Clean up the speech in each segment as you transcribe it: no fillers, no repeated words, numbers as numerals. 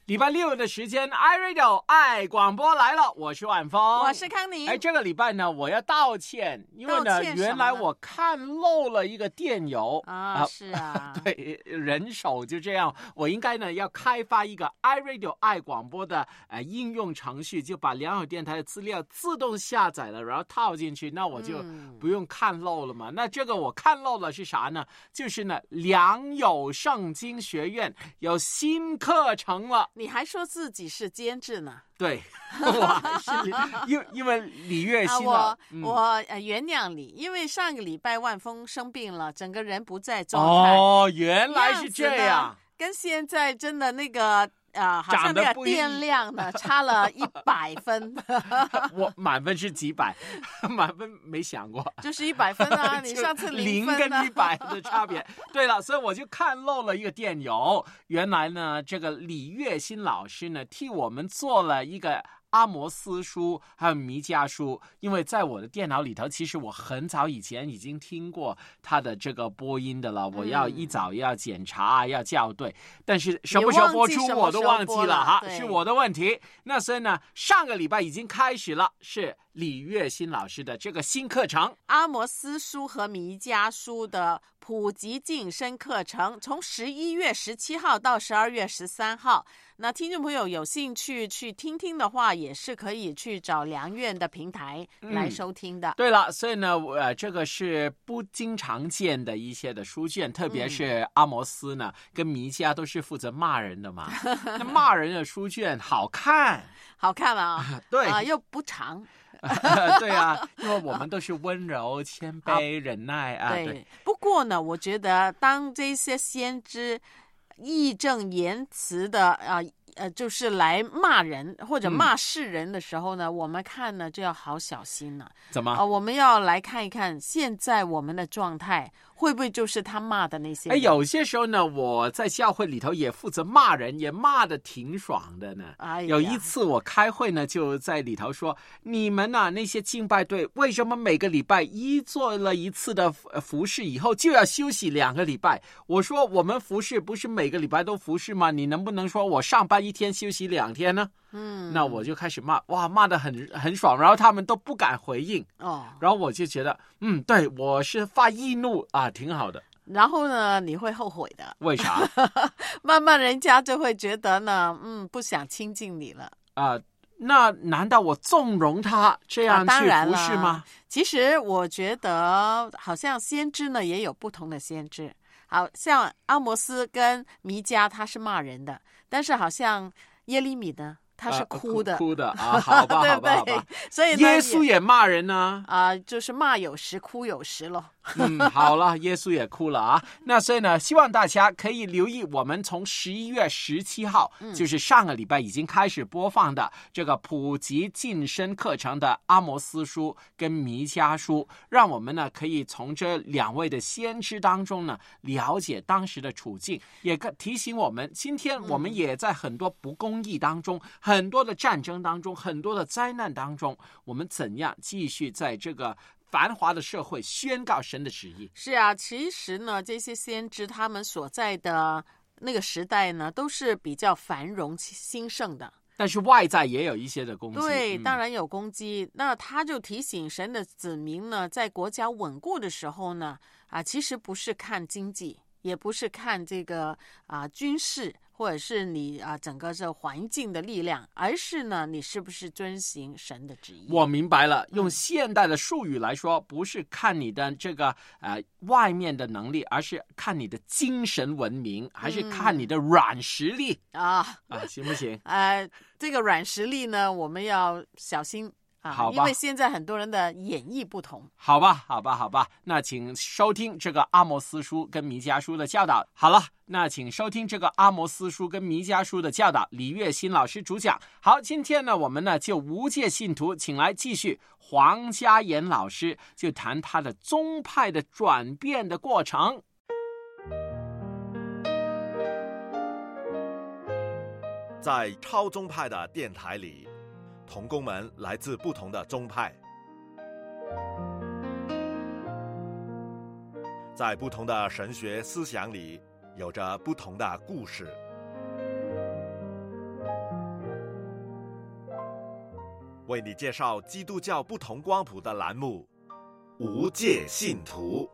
礼拜六的时间 iRadio 爱广播来了，我是晚风， 我是康宁。 这个礼拜呢我要道歉，因为呢原来我看漏了一个电邮啊，是啊， 对，人手就这样，我应该呢要开发一个 iRadio 爱广播的应用程序，就把良友电台的资料自动下载了，然后套进去，那我就不用看漏了嘛。那这个我看漏了是啥呢？就是呢良友圣经学院有新课程了。 你还说自己是监制呢？ 对，我还是因为李月新了， 我原谅你，因为上个礼拜万峰生病了，整个人不在状态。 哦，原来是这样， 跟现在真的那个好像那个电量呢差了100分。 我满分是几百，满分没想过， 就是100分啊！你上次0分跟100的差别。对了，所以我就看漏了一个电邮。原来呢，这个李月新老师呢替我们做了一个阿摩斯书还有弥迦书，因为在我的电脑里头，其实我很早以前已经听过他的这个播音的了，我要一早要检查要校对，但是什么时候播出我都忘记了哈，是我的问题。那所以呢，上个礼拜已经开始了，是李月新老师的这个新课程阿摩斯书和弥迦书的普及晋升课程，从11月17号到12月13号。那听众朋友有兴趣去听听的话，也是可以去找良院的平台来收听的。 对了，所以呢，这个是不经常见的一些的书卷，特别是阿摩斯呢，跟弥迦都是负责骂人的嘛。那骂人的书卷好看， 好看啊， 对又不长。 对啊，因为我们都是温柔、谦卑、忍耐啊。对。 不过呢，我觉得当这些先知义正言辞的就是来骂人或者骂世人的时候呢，我们看呢就要好小心了。 怎么？ 我们要来看一看现在我们的状态会不会就是他骂的那些人？ 有些时候呢，我在教会里头也负责骂人，也骂得挺爽的呢。有一次我开会呢，就在里头说，你们啊那些敬拜队，为什么每个礼拜一做了一次的服事以后就要休息2个礼拜？我说我们服事不是每个礼拜都服事吗？你能不能说我上班1天休息2天呢？那我就开始骂，哇，骂得很爽，然后他们都不敢回应。然后我就觉得，对，我是发易怒啊，挺好的。 然后呢，你会后悔的。 为啥？ 慢慢人家就会觉得呢，不想亲近你了。 那难道我纵容他这样去服事吗？ 其实我觉得好像先知呢也有不同的先知，好像阿摩斯跟弥迦他是骂人的，但是好像耶利米呢他是哭的， 哭的啊，好吧， 对不对？ 好吧。 所以耶稣也骂人呢， 就是骂有时哭有时咯。 好了，耶稣也哭了啊。那所以呢，希望大家可以留意我们从11月17号，就是上个礼拜已经开始播放的这个普及晋升课程的阿摩斯书跟弥迦书，让我们呢可以从这2位的先知当中呢了解当时的处境，也提醒我们，今天我们也在很多不公义当中，很多的战争当中，很多的灾难当中，我们怎样继续在这个繁华的社会宣告神的旨意。 是啊，其实呢，这些先知他们所在的那个时代呢，都是比较繁荣兴盛的。 但是外在也有一些的攻击， 对，当然有攻击。那他就提醒神的子民呢，在国家稳固的时候呢，其实不是看经济，也不是看这个军事，或者是你整个这环境的力量，而是呢你是不是遵行神的旨意。 我明白了，用现代的术语来说，不是看你的这个外面的能力，而是看你的精神文明，还是看你的软实力行不行？ 这个软实力呢，我们要小心。 好吧， 因为现在很多人的演绎不同。 好吧，那请收听这个阿摩斯书跟弥迦书的教导。好了，那请收听这个阿摩斯书跟弥迦书的教导，李月新老师主讲。好，今天呢，我们呢就无界信徒请来继续黄家妍老师，就谈他的宗派的转变的过程。 在超宗派的电台里，同工们来自不同的宗派，在不同的神学思想里有着不同的故事。 为你介绍基督教不同光谱的栏目《无界信徒》。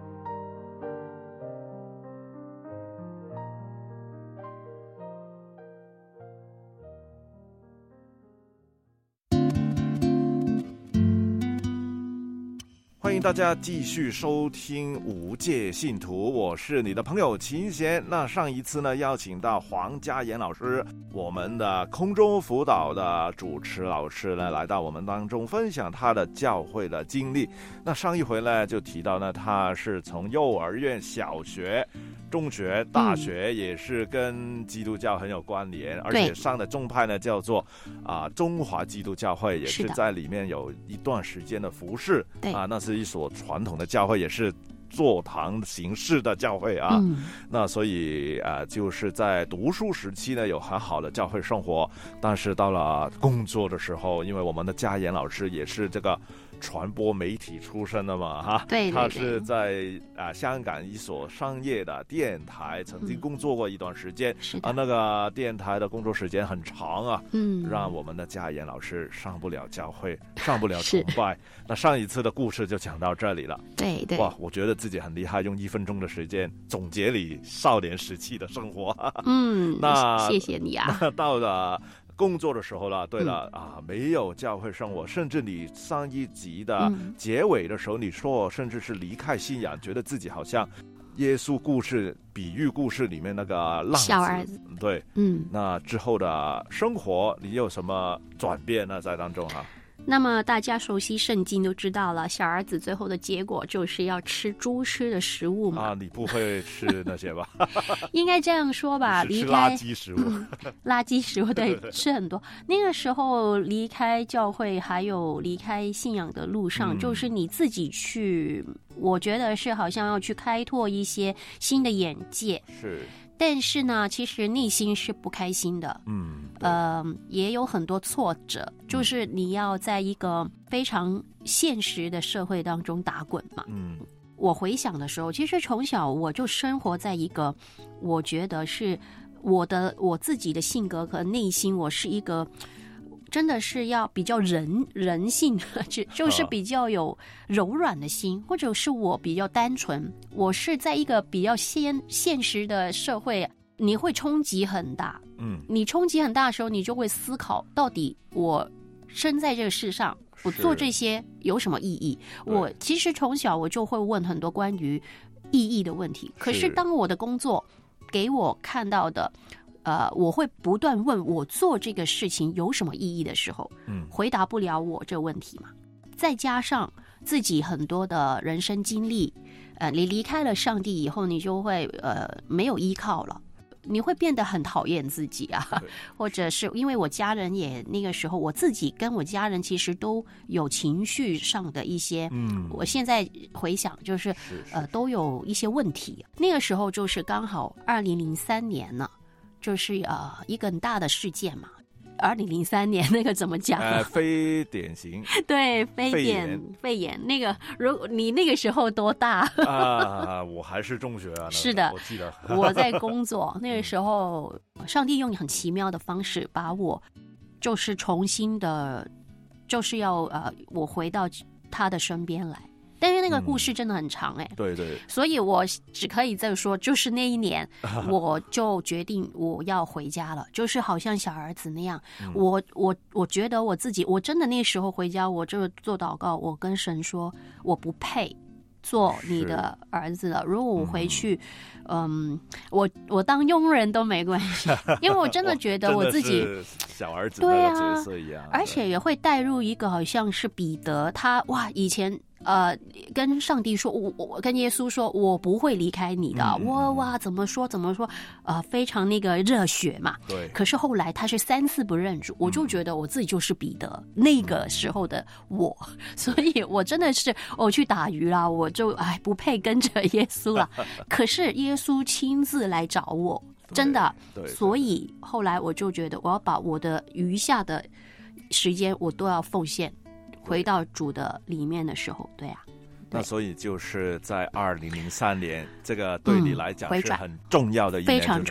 欢迎大家继续收听无界信徒，我是你的朋友秦贤。那上一次呢，邀请到黄家妍老师，我们的空中辅导的主持老师呢，来到我们当中分享他的教会的经历。那上一回呢，就提到呢，他是从幼儿园、小学、中学、大学也是跟基督教很有关联，而且上的宗派呢叫做中华基督教会，也是在里面有一段时间的服侍那是一所传统的教会，也是座堂形式的教会啊。那所以就是在读书时期呢有很好的教会生活，但是到了工作的时候，因为我们的家妍老师也是这个传播媒体出身的嘛，哈， 对， 他是在香港一所商业的电台曾经工作过一段时间，那个电台的工作时间很长啊，让我们的家妍老师上不了教会，上不了崇拜。那上一次的故事就讲到这里了， 对， 哇，我觉得自己很厉害，用1分钟的时间总结你少年时期的生活。那谢谢你啊。那到了工作的时候了，对了没有教会生活，甚至你上一集的结尾的时候，你说甚至是离开信仰，觉得自己好像耶稣故事、比喻故事里面那个浪子小儿子。 对，那之后的生活，你有什么转变呢？在当中那么大家熟悉圣经都知道了，小儿子最后的结果就是要吃猪吃的食物嘛。 你不会吃那些吧？ 应该这样说吧， 离开垃圾食物， 垃圾食物对，吃很多。那个时候离开教会，还有离开信仰的路上，就是你自己去，我觉得是好像要去开拓一些新的眼界。 是。 但是呢，其实内心是不开心的，也有很多挫折，就是你要在一个非常现实的社会当中打滚嘛。我回想的时候，其实从小我就生活在一个，我觉得是我自己的性格和内心，我是一个真的是要比较人性的，就是比较有柔软的心，或者是我比较单纯。我是在一个比较现实的社会，你会冲击很大。你冲击很大的时候，你就会思考，到底我生在这个世上，我做这些有什么意义？我其实从小我就会问很多关于意义的问题。可是当我的工作给我看到的我会不断问我做这个事情有什么意义的时候，回答不了我这个问题嘛。再加上自己很多的人生经历，你离开了上帝以后，你就会没有依靠了，你会变得很讨厌自己啊，或者是因为我家人也那个时候，我自己跟我家人其实都有情绪上的一些，我现在回想就是都有一些问题。那个时候就是刚好2003年呢。就是一个很大的事件嘛，2003年那个怎么讲？ 非典型。 对，肺炎那个，如果你那个时候多大？ 我还是中学啊。 是的， 我记得我在工作那个时候，上帝用很奇妙的方式把我，就是重新的，就是要我回到他的身边来。但是那个故事真的很长对对， 所以我只可以再说，就是那一年我就决定我要回家了，就是好像小儿子那样，我觉得我自己，我真的那时候回家，我就做祷告，我跟神说，我不配做你的儿子了，如果我回去我当佣人都没关系，因为我真的觉得我自己小儿子那个角色一样， 而且也会带入一个好像是彼得，他以前跟上帝说，我跟耶稣说，我不会离开你的。哇，怎么说？非常那个热血嘛。 对。 可是后来他是3次不认主，我就觉得我自己就是彼得那个时候的我，所以我真的是我去打鱼啦，我就不配跟着耶稣了。可是耶稣亲自来找我，真的。 对。 所以后来我就觉得，我要把我的余下的时间我都要奉献。回到主的里面的时候，对啊， 那所以就是在2003年，这个对你来讲是很重要的一年， 非常重要，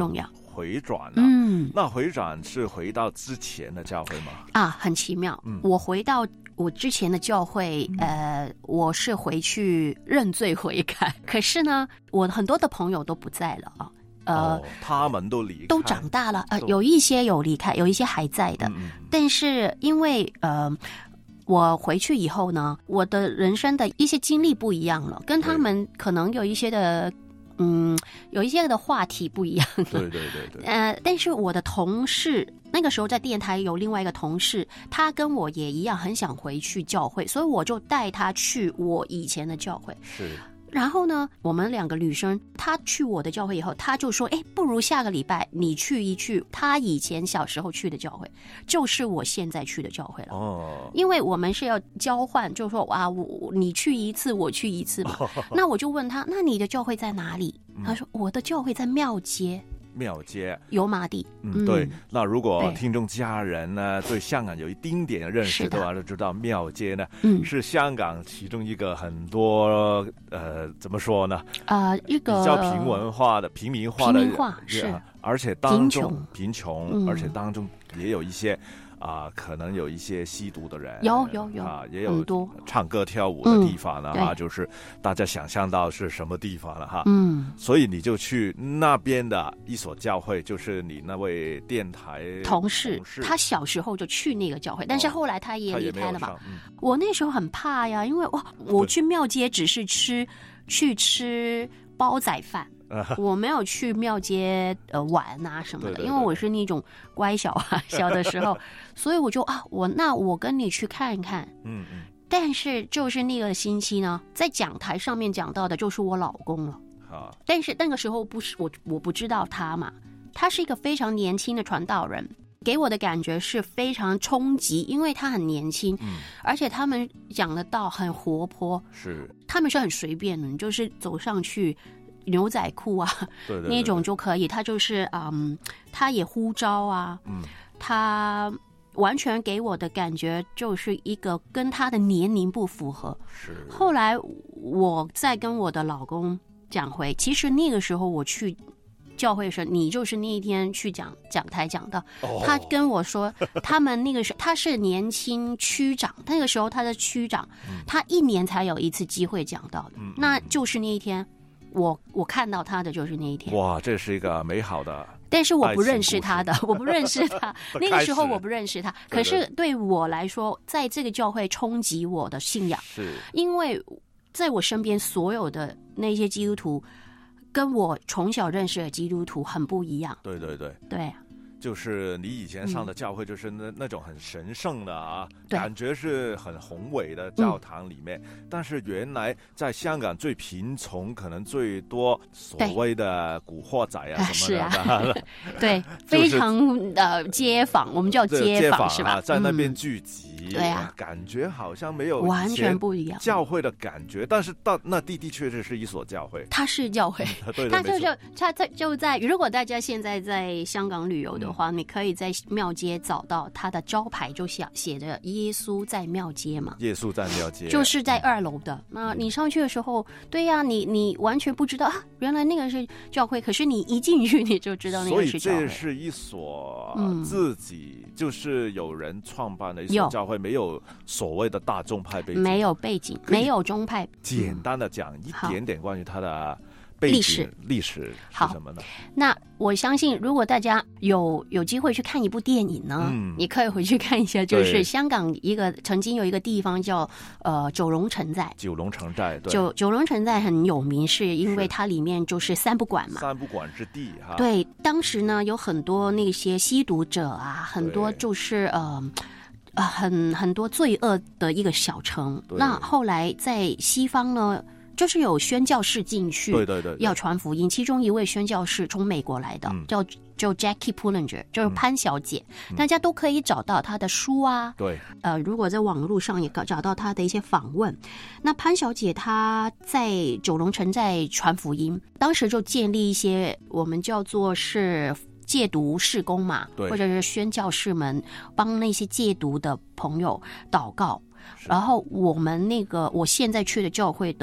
回转啊。那回转是回到之前的教会吗？ 很奇妙。我回到我之前的教会，我是回去认罪悔改，可是呢，我很多的朋友都不在了啊。 他们都离开， 都长大了，有一些有离开，有一些还在的。但是因为我回去以后呢，我的人生的一些经历不一样了，跟他们可能有一些的有一些的话题不一样了。 对。 但是我的同事那个时候在电台有另外一个同事，他跟我也一样很想回去教会，所以我就带他去我以前的教会。 是。 然后呢，我们2个女生，她去我的教会以后，她就说：“不如下个礼拜你去一去她以前小时候去的教会，就是我现在去的教会了。”因为我们是要交换，就是说你去一次，我去一次嘛。那我就问她：“那你的教会在哪里？”她说：“我的教会在庙街。” 庙街油麻地。 对。那如果听众家人呢对香港有一丁点的认识的话，就知道庙街呢是香港其中一个很多怎么说呢一个比较平民化是， 而且当中贫穷，而且当中也有一些可能有一些吸毒的人， 有也有多唱歌跳舞的地方了就是大家想象到是什么地方了哈。所以你就去那边的一所教会，就是你那位电台同事他小时候就去那个教会，但是后来他也离开了吧。我那时候很怕呀，因为我去庙街只是去吃煲仔饭。我没有去庙街玩啊什么的，因为我是那种乖小的时候，所以我就我跟你去看一看。但是就是那个星期呢，在讲台上面讲到的就是我老公了。但是那个时候不是我不知道他嘛，他是一个非常年轻的传道人，给我的感觉是非常冲击，因为他很年轻，而且他们讲的道很活泼， 是他们是很随便的，你就是走上去。牛仔裤啊， 对那种就可以。他就是他也呼召啊，他完全给我的感觉就是一个跟他的年龄不符合。 是。 后来我再跟我的老公讲回，其实那个时候我去教会的时候，你就是那一天去讲台讲的。他跟我说，他们那个时候他是年轻区长，那个时候他的区长，他1年才有一次机会讲到的，那就是那一天。我看到他的就是那一天。 哇，这是一个美好的。 但是我不认识他的，我不认识他。那个时候我不认识他，可是对我来说，在这个教会冲击我的信仰， 是因为在我身边所有的那些基督徒，跟我从小认识的基督徒很不一样。 对。 对。 就是你以前上的教会，就是那种很神圣的感觉是很宏伟的教堂里面。但是原来在香港最贫穷，可能最多所谓的古惑仔什么的， 对，非常街坊，我们叫街坊是吧？ 在那边聚集， 对感觉好像没有完全不一样教会的感觉。但是到那的确是一所教会， 它是教会，它就在。如果大家现在在香港旅游的话，你可以在庙街找到它的招牌，就写着耶稣在庙街嘛。 耶稣在庙街， 就是在2楼的。那你上去的时候，对呀，你完全不知道原来那个是教会，可是你一进去你就知道那个是教会。 所以这是一所自己就是有人创办的一所教会，没有所谓的大众派背景， 没有背景，没有宗派。 简单的讲一点点关于它的历史是什么呢？ 那我相信，如果大家有机会去看一部电影呢，你可以回去看一下，就是香港曾经有一个地方叫九龙城寨。 九龙城寨，对， 九龙城寨很有名，是因为它里面就是三不管嘛， 三不管之地哈。 对，当时呢有很多那些吸毒者啊，很多就是很多罪恶的一个小城。那后来在西方呢，就是有宣教士进去， 对， 要传福音。其中一位宣教士从美国来的，叫 Jackie Pullinger， 就是潘小姐，大家都可以找到她的书啊。 对， 如果在网络上也找到她的一些访问。那潘小姐她在九龙城寨传福音，当时就建立一些我们叫做是戒毒事工嘛，或者是宣教士们帮那些戒毒的朋友祷告。然后我现在去的教会的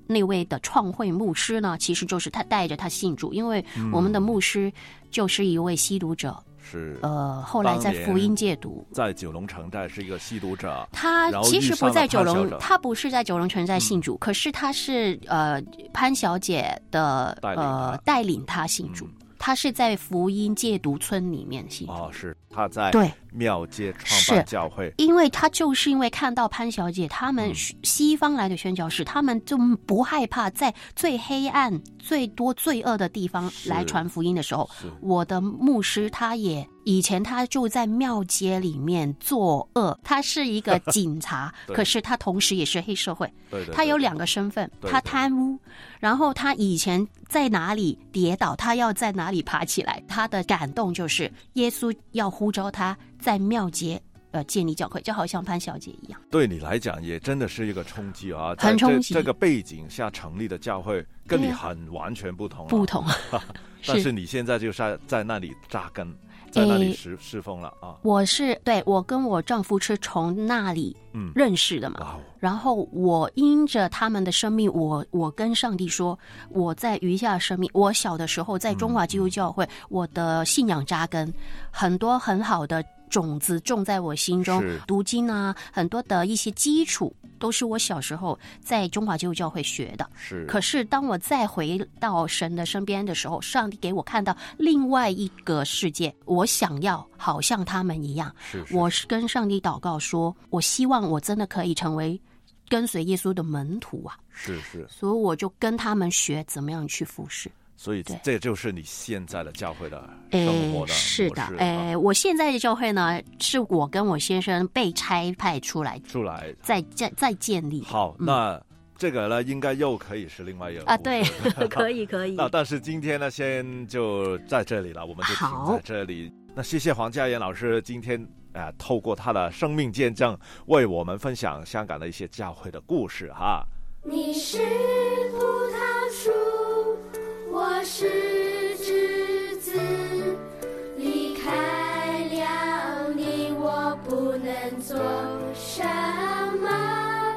那位的创会牧师呢，其实就是他带着他信主，因为我们的牧师就是一位吸毒者。 是后来在福音戒毒， 在九龙城寨是一个吸毒者。 他其实不在九龙，他不是在九龙城寨信主，可是他是潘小姐的带领他信主。他是在福音戒毒村里面信主。 是他在庙街创办教会， 因为他就是因为看到潘小姐他们西方来的宣教士，他们就不害怕在最黑暗最多罪恶的地方来传福音的时候，我的牧师他也以前他就在庙街里面作恶，他是一个警察可是他同时也是黑社会，他有2个身份，他贪污，然后他以前在哪里跌倒他要在哪里爬起来，他的感动就是耶稣要呼召他在庙街建立教会，就好像潘小姐一样。 对你来讲也真的是一个冲击啊， 很冲击。 这个背景下成立的教会跟你完全不同， 不同但是你现在就是在那里扎根，在那里侍奉了啊。 我跟我丈夫是从那里认识的嘛，然后我因着他们的生命，我跟上帝说，我在余下生命，我小的时候在中华基督教会，我的信仰扎根，很多很好的种子种在我心中，读经啊，很多的一些基础都是我小时候在中华基督教会学的。可是当我再回到神的身边的时候，上帝给我看到另外一个世界，我想要好像他们一样。我是跟上帝祷告说，我希望我真的可以成为跟随耶稣的门徒啊。所以我就跟他们学怎么样去服侍。 所以这就是你现在的教会的生活的模式。 是的，我现在的教会呢，是我跟我先生被差派出来再建立。 好，那这个呢，应该又可以是另外一个啊， 对，可以。 那但是今天呢，先就在这里了，我们就停在这里。那谢谢黄家妍老师今天透过他的生命见证，为我们分享香港的一些教会的故事哈。 你是葡萄树，我是枝子，离开了你，我不能做什么。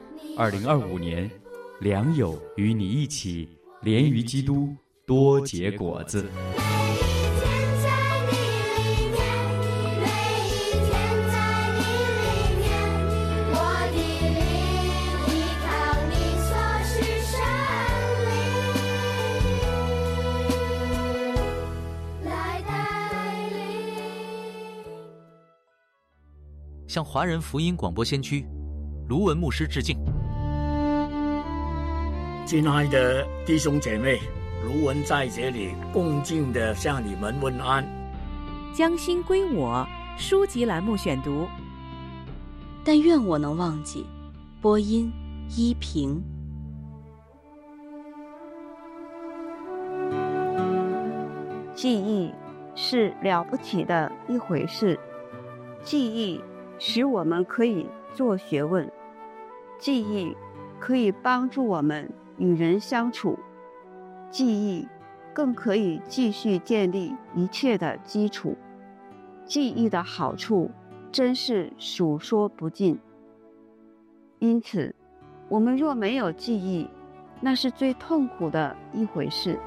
2025年，良友与你一起连于基督，多结果子。 向华人福音广播先驱卢文牧师致敬。 亲爱的弟兄姐妹，卢文在这里恭敬地向你们问安。 将心归我书籍栏目选读。 但愿我能忘记。播音依萍。 记忆是了不起的一回事，记忆使我们可以做学问，记忆可以帮助我们与人相处，记忆更可以继续建立一切的基础。记忆的好处真是数说不尽。因此，我们若没有记忆，那是最痛苦的一回事。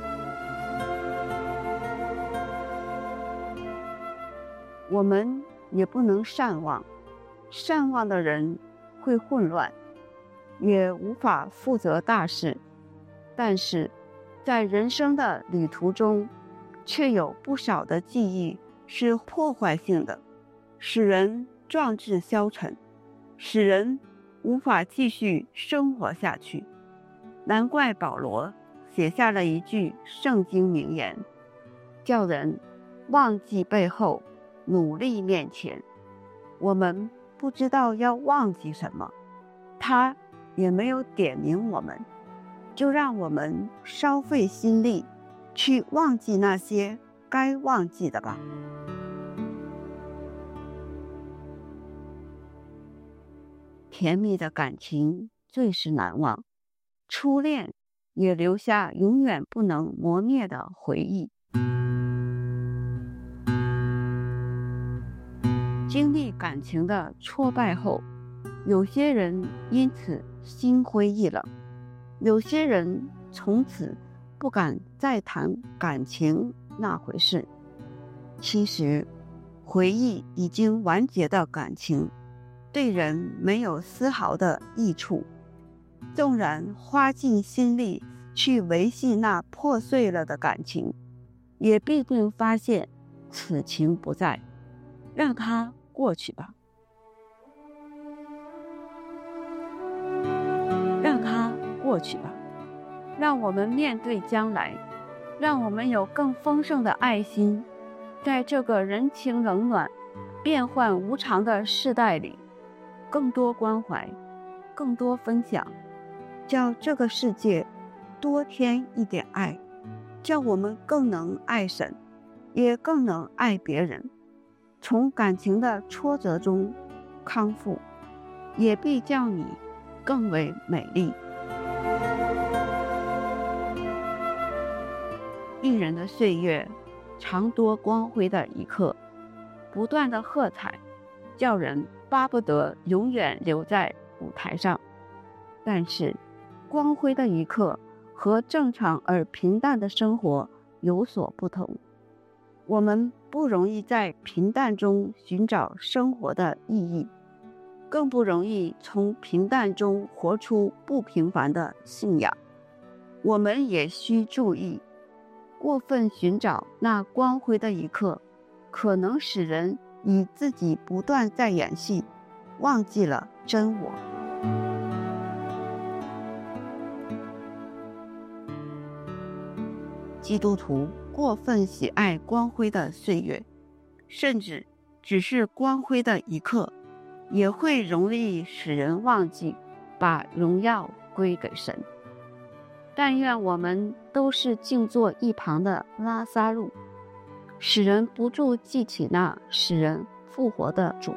我们也不能善忘，善忘的人会混乱，也无法负责大事。但是，在人生的旅途中，却有不少的记忆是破坏性的，使人壮志消沉，使人无法继续生活下去。难怪保罗写下了一句圣经名言，叫人忘记背后，努力面前。我们不知道要忘记什么，他也没有点明我们，就让我们稍费心力去忘记那些该忘记的吧。甜蜜的感情最是难忘，初恋也留下永远不能磨灭的回忆。经历感情的挫败后，有些人因此心灰意冷， 有些人从此不敢再谈感情那回事。其实，回忆已经完结的感情，对人没有丝毫的益处。纵然花尽心力去维系那破碎了的感情，也必定发现此情不在，让它过去吧，让它过去吧。让我们面对将来，让我们有更丰盛的爱心，在这个人情冷暖、变幻无常的世代里，更多关怀，更多分享，叫这个世界多添一点爱，叫我们更能爱神，也更能爱别人。从感情的挫折中康复，也必叫你更为美丽。一人的岁月常多光辉的一刻，不断的喝彩，叫人巴不得永远留在舞台上。但是光辉的一刻和正常而平淡的生活有所不同，我们不容易在平淡中寻找生活的意义，更不容易从平淡中活出不平凡的信仰。我们也需注意，过分寻找那光辉的一刻，可能使人以自己不断在演戏，忘记了真我。基督徒过分喜爱光辉的岁月，甚至只是光辉的一刻，也会容易使人忘记把荣耀归给神。但愿我们都是静坐一旁的拉撒路，使人不住记起那使人复活的主。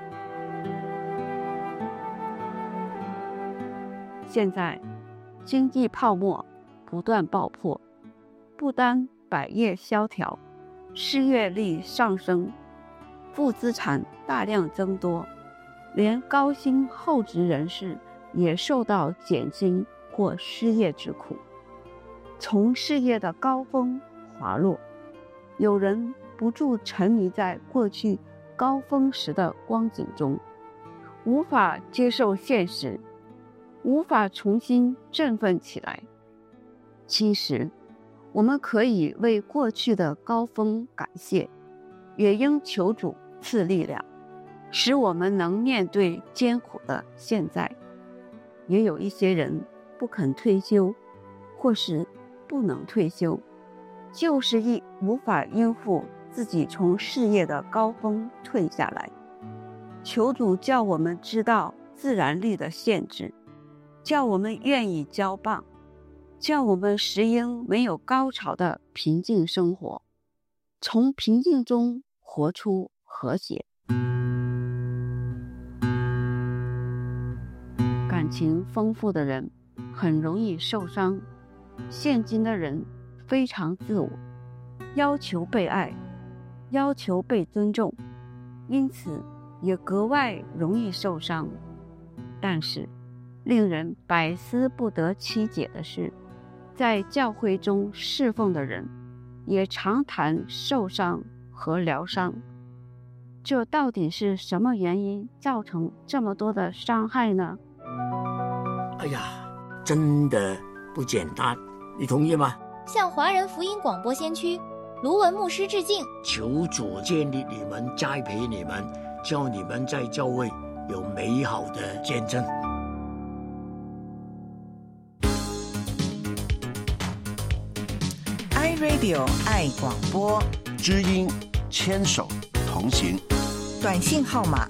现在经济泡沫不断爆破，不单百业萧条，失业率上升，负资产大量增多，连高薪厚职人士也受到减薪或失业之苦，从事业的高峰滑落。有人不住沉迷在过去高峰时的光景中，无法接受现实，无法重新振奋起来。其实我们可以为过去的高峰感谢，也应求主赐力量，使我们能面对艰苦的现在。也有一些人不肯退休，或是不能退休，就是无法应付自己从事业的高峰退下来。求主叫我们知道自然力的限制，叫我们愿意交棒，叫我们实应没有高潮的平静生活，从平静中活出和谐。感情丰富的人很容易受伤，现今的人非常自我，要求被爱，要求被尊重，因此也格外容易受伤。但是令人百思不得其解的是，在教会中侍奉的人也常谈受伤和疗伤。这到底是什么原因造成这么多的伤害呢？ 哎呀，真的不简单，你同意吗？ 向华人福音广播先驱卢文牧师致敬， 求主建立你们，栽培你们，叫你们在教会有美好的见证。 iRadio 爱广播， 知音牵手同行， 短信号码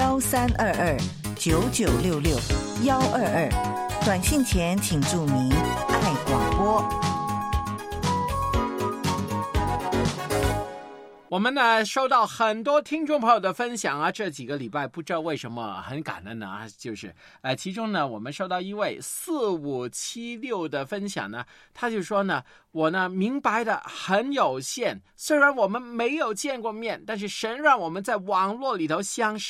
13229966，122，短信前请注明爱广播。 我们呢收到很多听众朋友的分享啊，这几个礼拜不知道为什么很感恩呢，就是其中呢我们收到一位4576的分享呢，他就说呢，我呢明白的很有限，虽然我们没有见过面，但是神让我们在网络里头相识，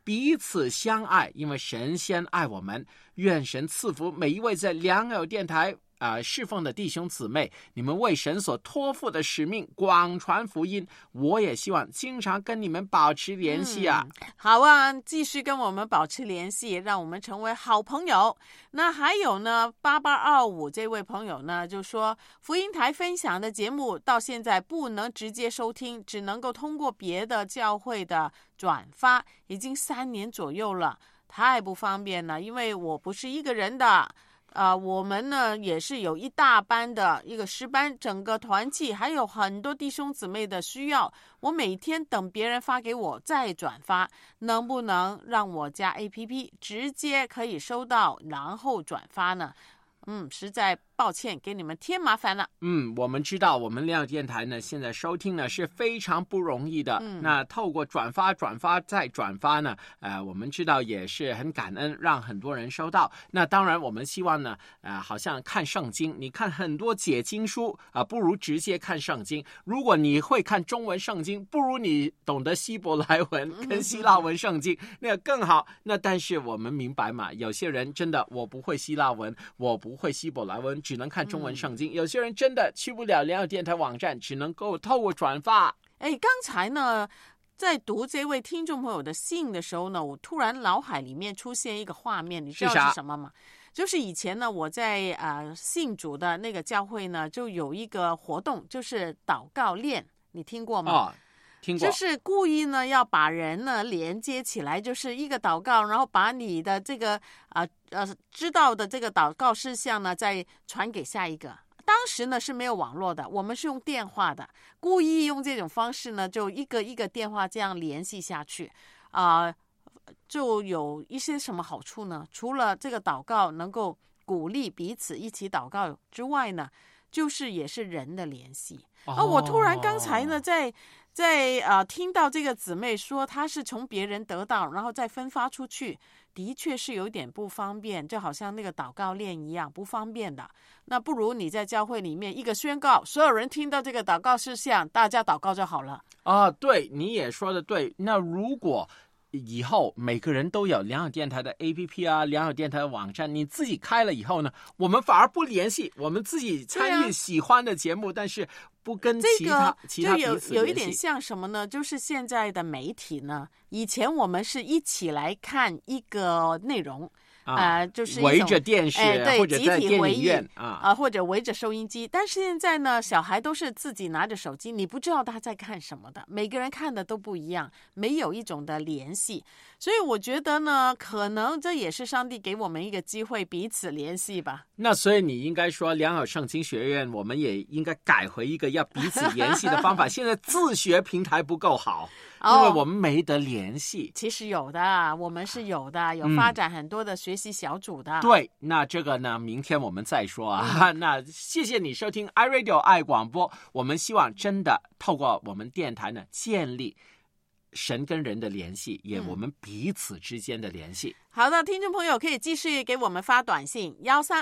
彼此相爱，因为神先爱我们。愿神赐福每一位在良友电台侍奉的弟兄姊妹，你们为神所托付的使命广传福音，我也希望经常跟你们保持联系啊。 好啊，继续跟我们保持联系，让我们成为好朋友。那还有呢，8825这位朋友呢就说，福音台分享的节目到现在不能直接收听，只能够通过别的教会的转发，已经3年左右了，太不方便了，因为我不是一个人的。我们呢也是有一大班的一个诗班，整个团契还有很多弟兄姊妹的需要，我每天等别人发给我再转发，能不能让我加 APP 直接可以收到然后转发呢？实在抱歉给你们添麻烦了。 我们知道我们良友电台呢现在收听呢是非常不容易的。那透过转发再转发呢，我们知道也是很感恩，让很多人收到。那当然我们希望呢，好像看圣经，你看很多解经书不如直接看圣经。如果你会看中文圣经，不如你懂得希伯来文跟希腊文圣经，那更好。那但是我们明白嘛，有些人真的我不会希腊文，我不会希伯来文，只能看中文圣经。有些人真的去不了良友电台网站，只能够透过转发。 刚才呢在读这位听众朋友的信的时候呢，我突然脑海里面出现一个画面，你知道是什么吗？就是以前呢我在信主的那个教会呢，就有一个活动，就是祷告链，你听过吗？ 听过。 就是故意呢要把人呢连接起来，就是一个祷告，然后把你的这个知道的这个祷告事项呢再传给下一个。当时呢是没有网络的，我们是用电话的，故意用这种方式呢，就一个一个电话这样联系下去就有一些什么好处呢？除了这个祷告能够鼓励彼此一起祷告之外呢，就是也是人的联系。我突然刚才呢在听到这个姊妹说她是从别人得到然后再分发出去，的确是有点不方便，就好像那个祷告链一样不方便的。那不如你在教会里面一个宣告，所有人听到这个祷告事项，大家祷告就好了。 对，你也说的对。那如果以后每个人都有良友电台的 APP 良友电台的网站，你自己开了以后呢，我们反而不联系，我们自己参与喜欢的节目，但是不跟其他彼此联系。 有一点像什么呢？就是现在的媒体呢，以前我们是一起来看一个内容。就是围着电视，或者在电影院或者围着收音机。但是现在呢，小孩都是自己拿着手机，你不知道他在看什么的，每个人看的都不一样，没有一种的联系。所以我觉得呢，可能这也是上帝给我们一个机会，彼此联系吧。 那所以你应该说，良友圣经学院我们也应该改回一个要彼此联系的方法。现在自学平台不够好，因为我们没得联系。 其实有的，我们是有的，有发展很多的学习小组的。 对，那这个呢，明天我们再说那谢谢你收听 iRadio 爱广播，我们希望真的透过我们电台呢，建立神跟人的联系，也我们彼此之间的联系。 好的，听众朋友可以继续给我们发短信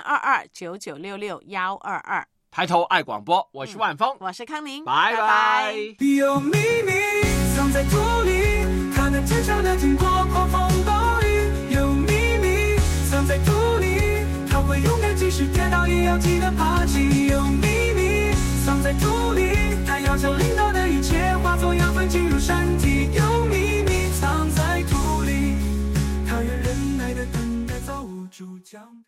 132299662122。 抬头爱广播，我是万峰， 我是康宁， 拜拜。 有秘密藏在土里，它能坚强的经过狂风暴雨。有秘密藏在土里，它会勇敢即使跌倒也要记得爬起。有秘密藏在土里，它要将领导的一切化作养分进入身体。有秘密藏在土里，它愿忍耐的等待造物主将